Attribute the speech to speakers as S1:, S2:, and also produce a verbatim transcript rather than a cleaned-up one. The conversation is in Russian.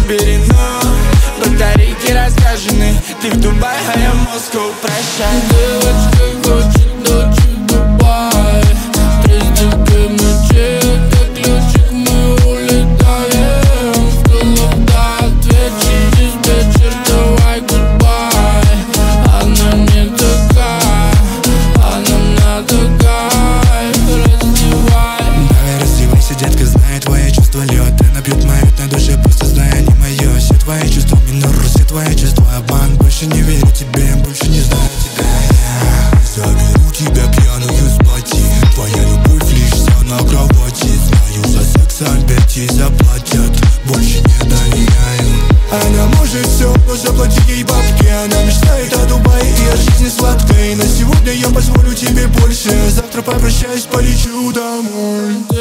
S1: разберено. Батарейки разряжены, ты в Дубае, а я в Москву, прощай.
S2: Девочка хочет ночью в Дубай. Тридцать мечей, это ключик, мы улетаем. В клуб, да, ответчик, диспетчер, давай гудбай. Она не такая, а нам надо кайф. Раздевай.
S3: Давай раздевайся, детка, знаю твои чувства лед. Ты набьет мою на душе, просто знай, они мое. Все твои чувства минор, все твои чувства обман. Больше не верю тебе, больше не знаю тебя. Я заберу тебя пьяную с пати. Твоя любовь лишь вся на кровати. Знаю, за секс опять ей заплатят. Больше не доверяю. Она может все, но заплати ей бабки. Она мечтает о Дубае и о жизни сладкой. На сегодня я позволю тебе больше. Завтра попрощаюсь, полечу домой.